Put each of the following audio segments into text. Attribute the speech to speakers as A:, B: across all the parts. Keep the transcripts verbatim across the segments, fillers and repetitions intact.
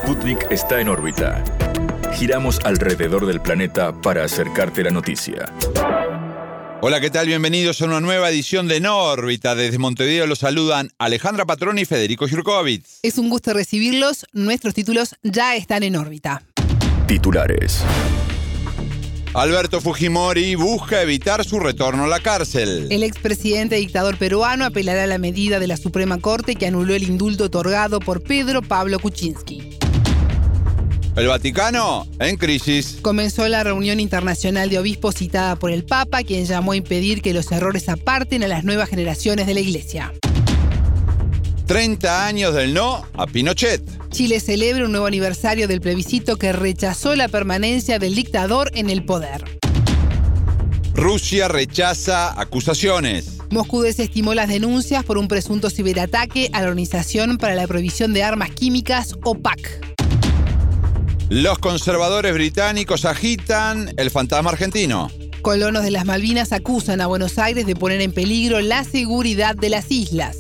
A: Sputnik está en órbita. Giramos alrededor del planeta para acercarte la noticia.
B: Hola, ¿qué tal? Bienvenidos a una nueva edición de En órbita. Desde Montevideo los saludan Alejandra Patroni y Federico Jurkovich.
C: Es un gusto recibirlos. Nuestros títulos ya están en órbita.
A: Titulares.
B: Alberto Fujimori busca evitar su retorno a la cárcel.
C: El expresidente dictador peruano apelará a la medida de la Suprema Corte que anuló el indulto otorgado por Pedro Pablo Kuczynski.
B: El Vaticano en crisis.
C: Comenzó la reunión internacional de obispos citada por el Papa, quien llamó a impedir que los errores aparten a las nuevas generaciones de la Iglesia.
B: treinta años del no a Pinochet.
C: Chile celebra un nuevo aniversario del plebiscito que rechazó la permanencia del dictador en el poder.
B: Rusia rechaza acusaciones.
C: Moscú desestimó las denuncias por un presunto ciberataque a la Organización para la Prohibición de Armas Químicas, O P A C.
B: Los conservadores británicos agitan el fantasma argentino.
C: Colonos de las Malvinas acusan a Buenos Aires de poner en peligro la seguridad de las islas.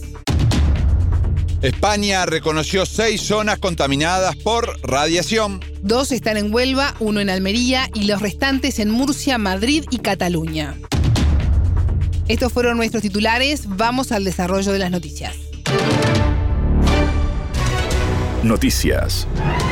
B: España reconoció seis zonas contaminadas por radiación.
C: Dos están en Huelva, uno en Almería y los restantes en Murcia, Madrid y Cataluña. Estos fueron nuestros titulares. Vamos al desarrollo de las noticias.
A: Noticias.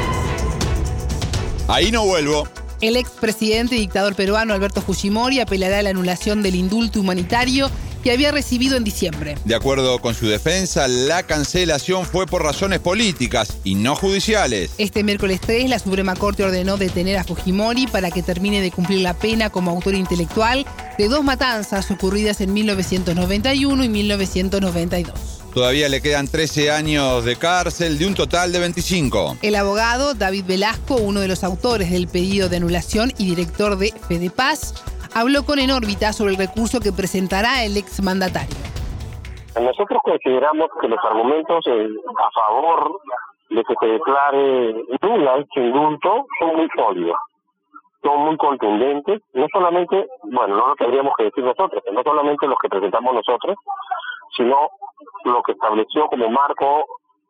B: Ahí no vuelvo.
C: El expresidente y dictador peruano Alberto Fujimori apelará a la anulación del indulto humanitario que había recibido en diciembre.
B: De acuerdo con su defensa, la cancelación fue por razones políticas y no judiciales.
C: Este miércoles tres, la Suprema Corte ordenó detener a Fujimori para que termine de cumplir la pena como autor intelectual de dos matanzas ocurridas en mil novecientos noventa y uno y mil novecientos noventa y dos.
B: Todavía le quedan trece años de cárcel de un total de veinticinco.
C: El abogado David Velasco, uno de los autores del pedido de anulación y director de Fedepaz, habló con En órbita sobre el recurso que presentará el exmandatario.
D: Nosotros consideramos que los argumentos a favor de que se declare nula este indulto son muy sólidos, son muy contundentes, no solamente, bueno, no lo tendríamos que decir nosotros, no solamente los que presentamos nosotros, sino lo que estableció como marco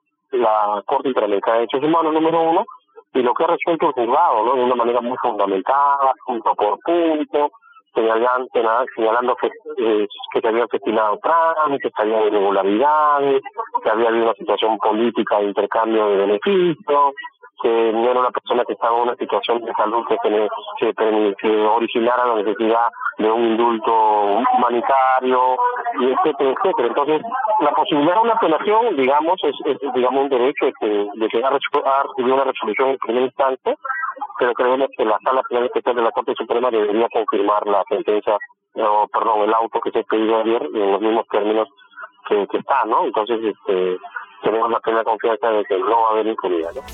D: la Corte Interamericana de Derechos Humanos número uno y lo que ha resuelto el juzgado, ¿no? De una manera muy fundamentada, punto por punto, señalando, señalando que, eh, que se habían destinado trámites, que había irregularidades, que había habido una situación política de intercambio de beneficios, que no era una persona que estaba en una situación de salud que, que, que, que originara la necesidad de un indulto humanitario, y etcétera, etcétera. Entonces, la posibilidad de una apelación, digamos, es, es digamos un derecho de que, de que ha recibido una resolución en primer instante, pero creemos que la Sala Penal Especial de la Corte Suprema debería confirmar la sentencia, o perdón, el auto que se pidió ayer en los mismos términos que, que está, ¿no? Entonces, este, tenemos la plena confianza de que no va a haber impunidad, ¿no?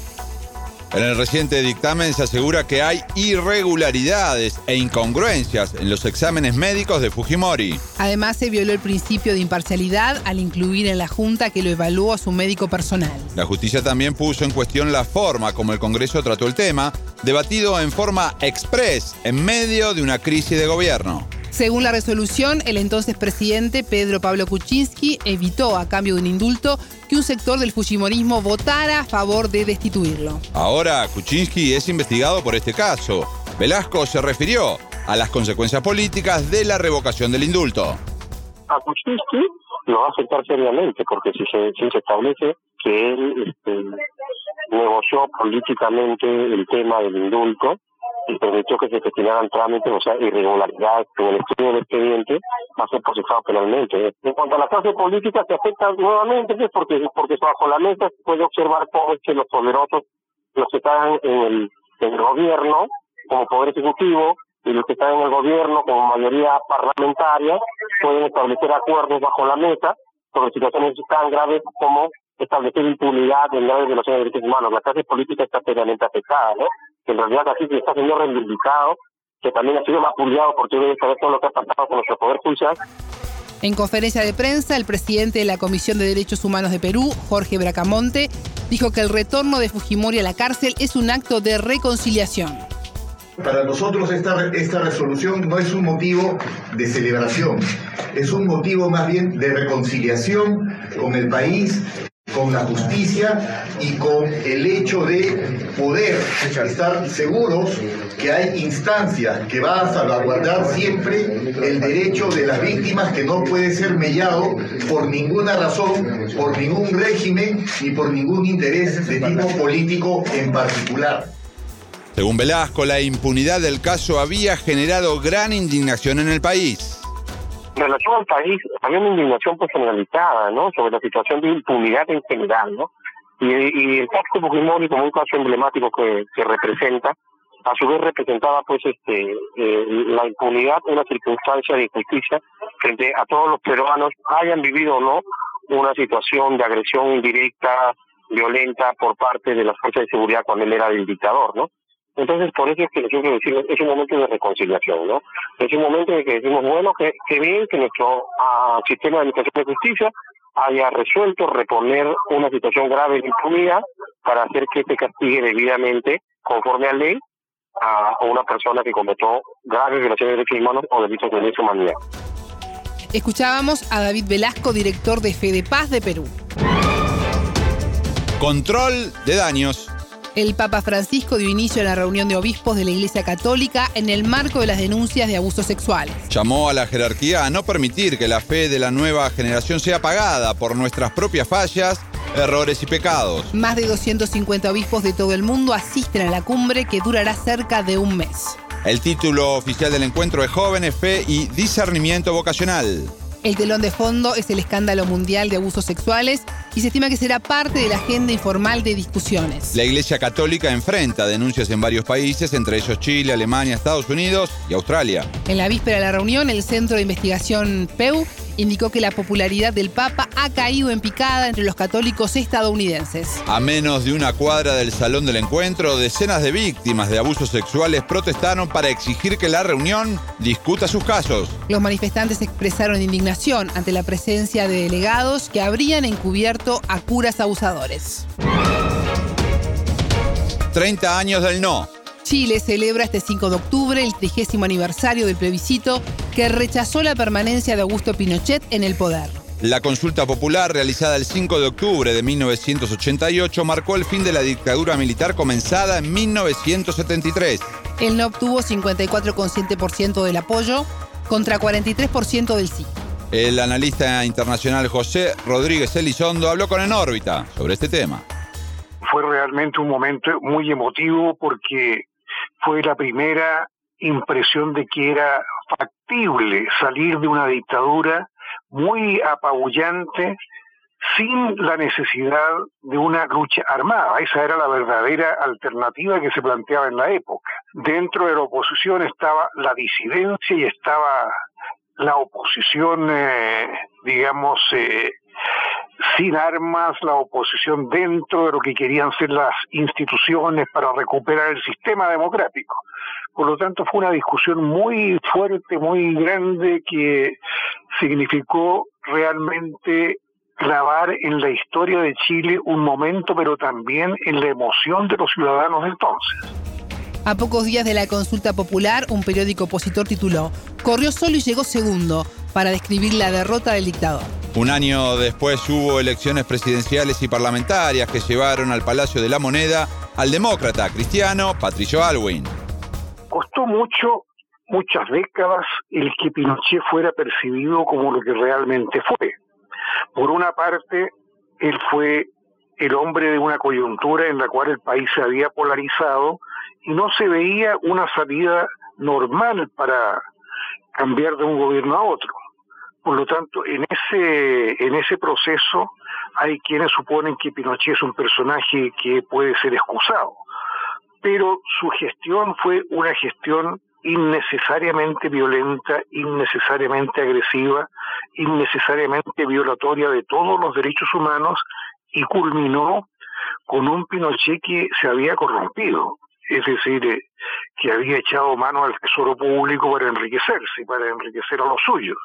B: En el reciente dictamen se asegura que hay irregularidades e incongruencias en los exámenes médicos de Fujimori.
C: Además, se violó el principio de imparcialidad al incluir en la Junta que lo evaluó a su médico personal.
B: La justicia también puso en cuestión la forma como el Congreso trató el tema, debatido en forma express en medio de una crisis de gobierno.
C: Según la resolución, el entonces presidente Pedro Pablo Kuczynski evitó, a cambio de un indulto, que un sector del fujimorismo votara a favor de destituirlo.
B: Ahora, Kuczynski es investigado por este caso. Velasco se refirió a las consecuencias políticas de la revocación del indulto.
D: A Kuczynski lo va a afectar seriamente, porque si se, si se establece que él este, negoció políticamente el tema del indulto, y permitió que se destinaran trámites, o sea, irregularidades en el estudio del expediente, va a ser procesado penalmente. En cuanto a la clase política, se afecta nuevamente, pues, porque porque bajo la mesa se puede observar cómo es que los poderosos, los que están en el, en el gobierno, como poder ejecutivo, y los que están en el gobierno como mayoría parlamentaria, pueden establecer acuerdos bajo la mesa sobre situaciones tan graves como establecer impunidad en graves violaciones de derechos humanos. La clase política está seriamente afectada, ¿no? Que en realidad así se está siendo reivindicado, que también ha sido vapuleado porque debe saber todo lo que ha pasado con nuestro Poder Judicial.
C: En conferencia de prensa, el presidente de la Comisión de Derechos Humanos de Perú, Jorge Bracamonte, dijo que el retorno de Fujimori a la cárcel es un acto de reconciliación.
E: Para nosotros esta, esta resolución no es un motivo de celebración, es un motivo más bien de reconciliación con el país, con la justicia y con el hecho de poder estar seguros que hay instancias que van a salvaguardar siempre el derecho de las víctimas, que no puede ser mellado por ninguna razón, por ningún régimen ni por ningún interés de tipo político en particular.
B: Según Velasco, la impunidad del caso había generado gran indignación en el país.
D: En relación al país, había una indignación pues generalizada, ¿no?, sobre la situación de impunidad en general, ¿no? Y, y el caso Fujimori, como un caso emblemático que, que representa, a su vez representaba pues este eh, la impunidad, una circunstancia de injusticia frente a todos los peruanos, hayan vivido o no una situación de agresión indirecta, violenta por parte de las fuerzas de seguridad cuando él era el dictador, ¿no? Entonces, por eso es que nosotros decimos, es un momento de reconciliación, ¿no? Es un momento en el que decimos, bueno, que, que bien que nuestro uh, sistema de administración de justicia haya resuelto reponer una situación grave de impunidad para hacer que se castigue debidamente, conforme a ley, a una persona que cometió graves violaciones de derechos humanos o delitos de lesa humanidad.
C: Escuchábamos a David Velasco, director de FEDEPAZ de Perú.
B: Control de daños.
C: El Papa Francisco dio inicio a la reunión de obispos de la Iglesia Católica en el marco de las denuncias de abusos sexuales.
B: Llamó a la jerarquía a no permitir que la fe de la nueva generación sea pagada por nuestras propias fallas, errores y pecados.
C: Más de doscientos cincuenta obispos de todo el mundo asisten a la cumbre, que durará cerca de un mes.
B: El título oficial del encuentro es Jóvenes, Fe y Discernimiento Vocacional.
C: El telón de fondo es el escándalo mundial de abusos sexuales y se estima que será parte de la agenda informal de discusiones.
B: La Iglesia Católica enfrenta denuncias en varios países, entre ellos Chile, Alemania, Estados Unidos y Australia.
C: En la víspera de la reunión, el Centro de Investigación P E U indicó que la popularidad del Papa ha caído en picada entre los católicos estadounidenses.
B: A menos de una cuadra del salón del encuentro, decenas de víctimas de abusos sexuales protestaron para exigir que la reunión discuta sus casos.
C: Los manifestantes expresaron indignación ante la presencia de delegados que habrían encubierto a curas abusadores.
B: treinta años del no.
C: Chile celebra este cinco de octubre el trigésimo aniversario del plebiscito que rechazó la permanencia de Augusto Pinochet en el poder.
B: La consulta popular realizada el cinco de octubre de mil novecientos ochenta y ocho marcó el fin de la dictadura militar comenzada en mil novecientos setenta y tres.
C: El no obtuvo cincuenta y cuatro coma siete por ciento del apoyo contra cuarenta y tres por ciento del sí.
B: El analista internacional José Rodríguez Elizondo habló con En órbita sobre este tema.
F: Fue realmente un momento muy emotivo porque fue la primera impresión de que era factible salir de una dictadura muy apabullante sin la necesidad de una lucha armada. Esa era la verdadera alternativa que se planteaba en la época. Dentro de la oposición estaba la disidencia y estaba la oposición, eh, digamos, eh, sin armas, la oposición dentro de lo que querían ser las instituciones para recuperar el sistema democrático. Por lo tanto, fue una discusión muy fuerte, muy grande, que significó realmente grabar en la historia de Chile un momento, pero también en la emoción de los ciudadanos de entonces.
C: A pocos días de la consulta popular, un periódico opositor tituló «Corrió solo y llegó segundo», para describir la derrota del dictador.
B: Un año después hubo elecciones presidenciales y parlamentarias que llevaron al Palacio de la Moneda al demócrata cristiano Patricio Aylwin.
F: Costó mucho, muchas décadas, el que Pinochet fuera percibido como lo que realmente fue. Por una parte, él fue el hombre de una coyuntura en la cual el país se había polarizado y no se veía una salida normal para cambiar de un gobierno a otro. Por lo tanto, en ese en ese proceso hay quienes suponen que Pinochet es un personaje que puede ser excusado, pero su gestión fue una gestión innecesariamente violenta, innecesariamente agresiva, innecesariamente violatoria de todos los derechos humanos, y culminó con un Pinochet que se había corrompido, es decir, eh, que había echado mano al tesoro público para enriquecerse, para enriquecer a los suyos.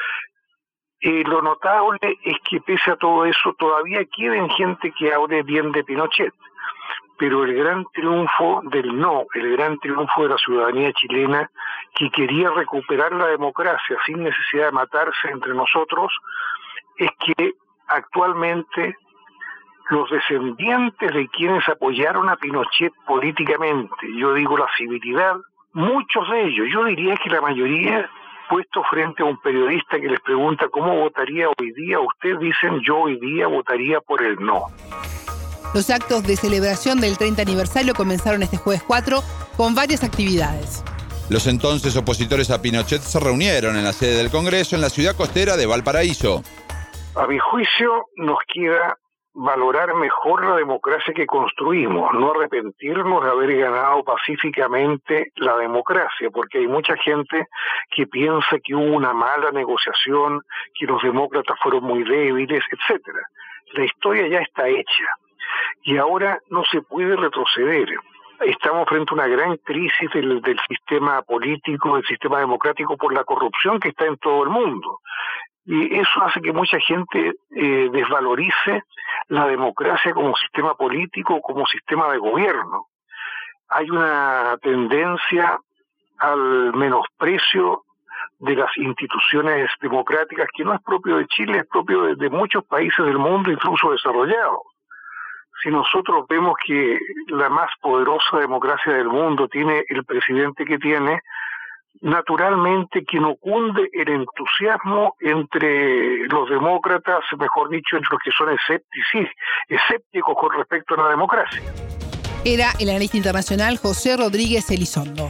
F: Eh, lo notable es que pese a todo eso todavía queden gente que hable bien de Pinochet, pero el gran triunfo del no, el gran triunfo de la ciudadanía chilena que quería recuperar la democracia sin necesidad de matarse entre nosotros, es que actualmente los descendientes de quienes apoyaron a Pinochet políticamente, yo digo la civilidad, muchos de ellos, yo diría que la mayoría, puesto frente a un periodista que les pregunta cómo votaría hoy día, ustedes dicen yo hoy día votaría por el no.
C: Los actos de celebración del treinta aniversario comenzaron este jueves cuatro con varias actividades.
B: Los entonces opositores a Pinochet se reunieron en la sede del Congreso en la ciudad costera de Valparaíso.
F: A mi juicio nos queda valorar mejor la democracia que construimos, no arrepentirnos de haber ganado pacíficamente la democracia, porque hay mucha gente que piensa que hubo una mala negociación, que los demócratas fueron muy débiles, etcétera. La historia ya está hecha y ahora no se puede retroceder. Estamos frente a una gran crisis del, del sistema político, del sistema democrático por la corrupción que está en todo el mundo. Y eso hace que mucha gente eh, desvalorice la democracia como sistema político, como sistema de gobierno. Hay una tendencia al menosprecio de las instituciones democráticas que no es propio de Chile, es propio de, de muchos países del mundo, incluso desarrollados. Si nosotros vemos que la más poderosa democracia del mundo tiene el presidente que tiene, naturalmente que no cunde el entusiasmo entre los demócratas, mejor dicho, entre los que son escépticos, escépticos con respecto a la democracia.
C: Era el analista internacional José Rodríguez Elizondo.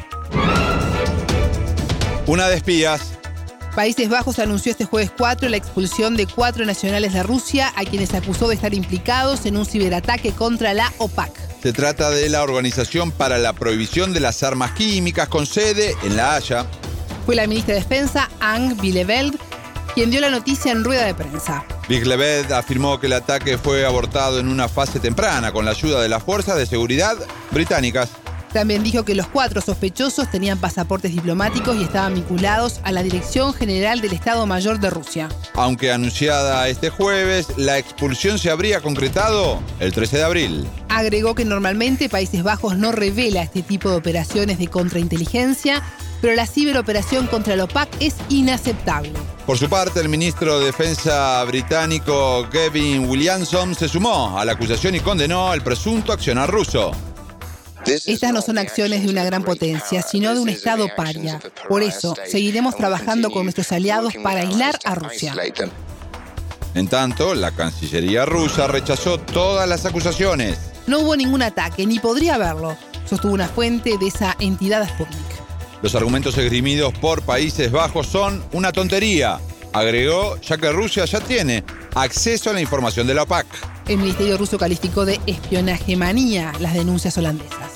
B: Una de espías.
C: Países Bajos anunció este jueves cuatro la expulsión de cuatro nacionales de Rusia a quienes acusó de estar implicados en un ciberataque contra la OPAC.
B: Se trata de la Organización para la Prohibición de las Armas Químicas con sede en La Haya.
C: Fue la ministra de Defensa, Anne Billeveld, quien dio la noticia en rueda de prensa.
B: Billeveld afirmó que el ataque fue abortado en una fase temprana con la ayuda de las fuerzas de seguridad británicas.
C: También dijo que los cuatro sospechosos tenían pasaportes diplomáticos y estaban vinculados a la Dirección General del Estado Mayor de Rusia.
B: Aunque anunciada este jueves, la expulsión se habría concretado el trece de abril.
C: Agregó que normalmente Países Bajos no revela este tipo de operaciones de contrainteligencia, pero la ciberoperación contra la OPAC es inaceptable.
B: Por su parte, el ministro de Defensa británico Gavin Williamson se sumó a la acusación y condenó el presunto accionar ruso.
C: Estas no son acciones de una gran potencia, sino de un Estado paria. Por eso, seguiremos trabajando con nuestros aliados para aislar a Rusia.
B: En tanto, la Cancillería rusa rechazó todas las acusaciones.
C: No hubo ningún ataque, ni podría haberlo, sostuvo una fuente de esa entidad Sputnik.
B: Los argumentos esgrimidos por Países Bajos son una tontería, agregó, ya que Rusia ya tiene acceso a la información de la OPAC.
C: El Ministerio ruso calificó de espionaje manía las denuncias holandesas.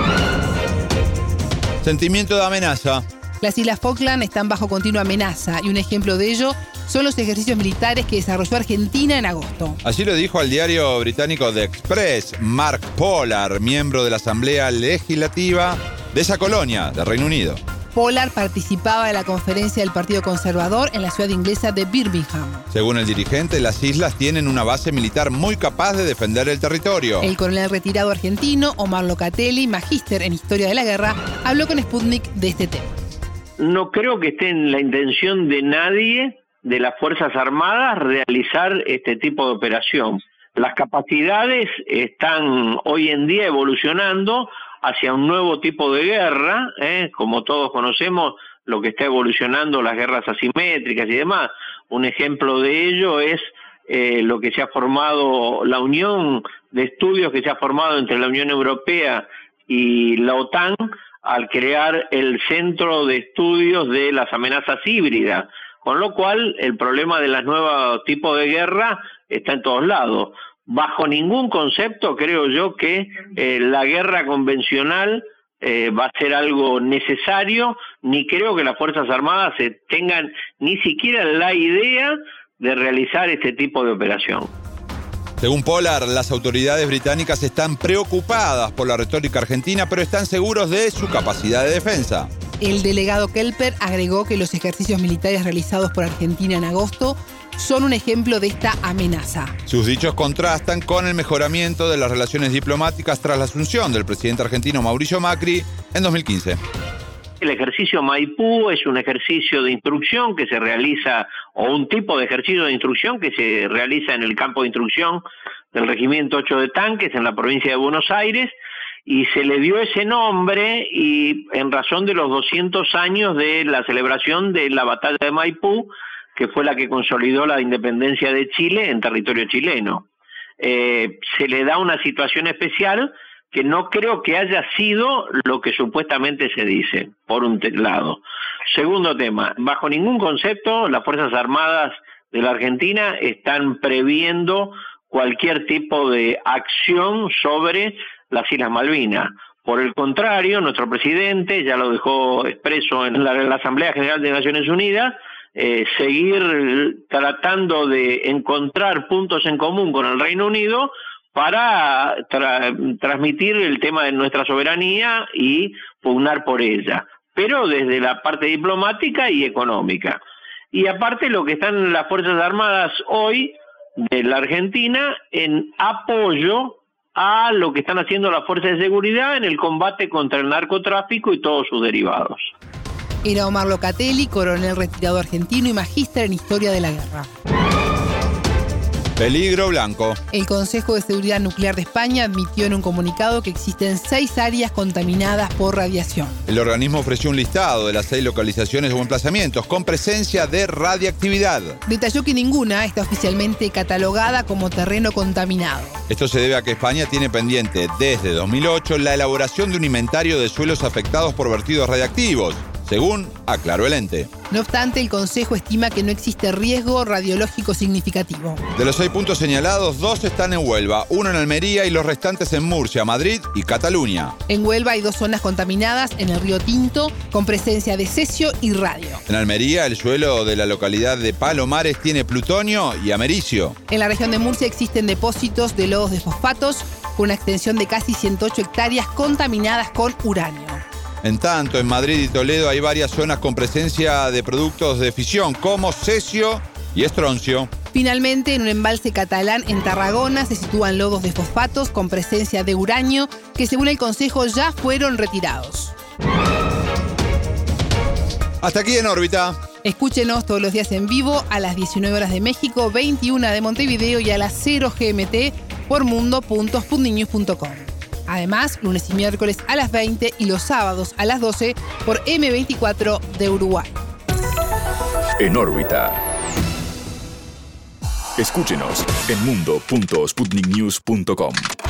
B: Sentimiento de amenaza.
C: Las Islas Falkland están bajo continua amenaza y un ejemplo de ello son los ejercicios militares que desarrolló Argentina en agosto.
B: Así lo dijo al diario británico The Express Mark Pollard, miembro de la Asamblea Legislativa de esa colonia de Reino Unido.
C: Pollard participaba de la conferencia del Partido Conservador en la ciudad inglesa de Birmingham.
B: Según el dirigente, las islas tienen una base militar muy capaz de defender el territorio.
C: El coronel retirado argentino, Omar Locatelli, magíster en Historia de la Guerra, habló con Sputnik de este tema.
G: No creo que esté en la intención de nadie de las Fuerzas Armadas realizar este tipo de operación. Las capacidades están hoy en día evolucionando hacia un nuevo tipo de guerra, ¿eh? Como todos conocemos, lo que está evolucionando, las guerras asimétricas y demás. Un ejemplo de ello es eh, lo que se ha formado, la unión de estudios que se ha formado entre la Unión Europea y la OTAN al crear el Centro de Estudios de las Amenazas Híbridas, con lo cual el problema de los nuevos tipos de guerra está en todos lados. Bajo ningún concepto creo yo que eh, la guerra convencional eh, va a ser algo necesario, ni creo que las Fuerzas Armadas se tengan ni siquiera la idea de realizar este tipo de operación.
B: Según Pollard, las autoridades británicas están preocupadas por la retórica argentina, pero están seguros de su capacidad de defensa.
C: El delegado Kelper agregó que los ejercicios militares realizados por Argentina en agosto son un ejemplo de esta amenaza.
B: Sus dichos contrastan con el mejoramiento de las relaciones diplomáticas tras la asunción del presidente argentino Mauricio Macri en dos mil quince.
G: El ejercicio Maipú es un ejercicio de instrucción que se realiza, o un tipo de ejercicio de instrucción que se realiza en el campo de instrucción del Regimiento ocho de Tanques en la provincia de Buenos Aires, y se le dio ese nombre y en razón de los doscientos años de la celebración de la batalla de Maipú, que fue la que consolidó la independencia de Chile en territorio chileno. Eh, se le da una situación especial que no creo que haya sido lo que supuestamente se dice, por un lado. Segundo tema, bajo ningún concepto las Fuerzas Armadas de la Argentina están previendo cualquier tipo de acción sobre las Islas Malvinas. Por el contrario, nuestro presidente ya lo dejó expreso en la, en la Asamblea General de Naciones Unidas, eh, seguir tratando de encontrar puntos en común con el Reino Unido para tra transmitir el tema de nuestra soberanía y pugnar por ella, pero desde la parte diplomática y económica. Y aparte lo que están las Fuerzas Armadas hoy de la Argentina en apoyo a lo que están haciendo las fuerzas de seguridad en el combate contra el narcotráfico y todos sus derivados.
C: Era Omar Locatelli, coronel retirado argentino y magíster en Historia de la Guerra.
B: Peligro blanco.
C: El Consejo de Seguridad Nuclear de España admitió en un comunicado que existen seis áreas contaminadas por radiación.
B: El organismo ofreció un listado de las seis localizaciones o emplazamientos con presencia de radiactividad.
C: Detalló que ninguna está oficialmente catalogada como terreno contaminado.
B: Esto se debe a que España tiene pendiente desde dos mil ocho la elaboración de un inventario de suelos afectados por vertidos radiactivos, según aclaró el ente.
C: No obstante, el Consejo estima que no existe riesgo radiológico significativo.
B: De los seis puntos señalados, dos están en Huelva, uno en Almería y los restantes en Murcia, Madrid y Cataluña.
C: En Huelva hay dos zonas contaminadas en el río Tinto, con presencia de cesio y radio.
B: En Almería, el suelo de la localidad de Palomares tiene plutonio y americio.
C: En la región de Murcia existen depósitos de lodos de fosfatos, con una extensión de casi ciento ocho hectáreas contaminadas con uranio.
B: En tanto, en Madrid y Toledo hay varias zonas con presencia de productos de fisión como cesio y estroncio.
C: Finalmente, en un embalse catalán en Tarragona se sitúan lodos de fosfatos con presencia de uranio que, según el Consejo, ya fueron retirados.
B: Hasta aquí En Órbita.
C: Escúchenos todos los días en vivo a las diecinueve horas de México, veintiuna de Montevideo y a las cero G M T por mundo punto sputnik news punto com. Además, lunes y miércoles a las veinte y los sábados a las doce por eme veinticuatro de Uruguay.
A: En órbita. Escúchenos en mundo punto sputnik news punto com.